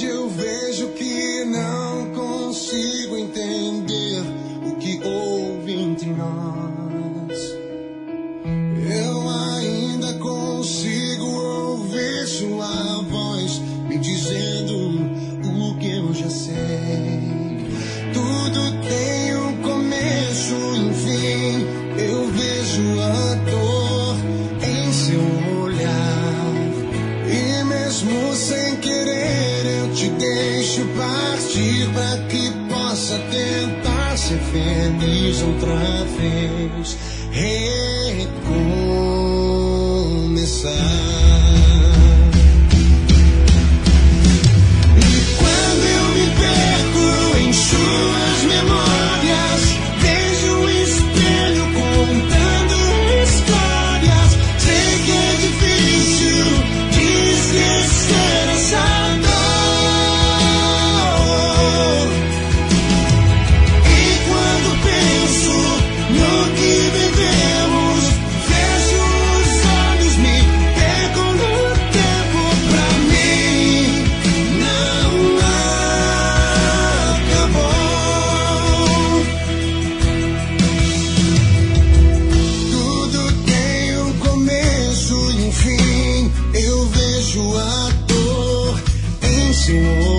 hoje eu vejo que não consigo entender o que houve entre nós. Eu ainda consigo ouvir sua voz me dizendo o que eu já sei. Tudo tem um começo e um fim. Eu vejo a dor em seu olhar. E mesmo sem querer eu te deixo partir pra que possa tentar ser feliz outra vez. Recomeçar. Suas memórias, vejo o espelho contando histórias. Sei que é difícil de esquecer essa dor. E quando penso no que vivemos, fecho os olhos, me pego no tempo. Pra mim não a dor em seu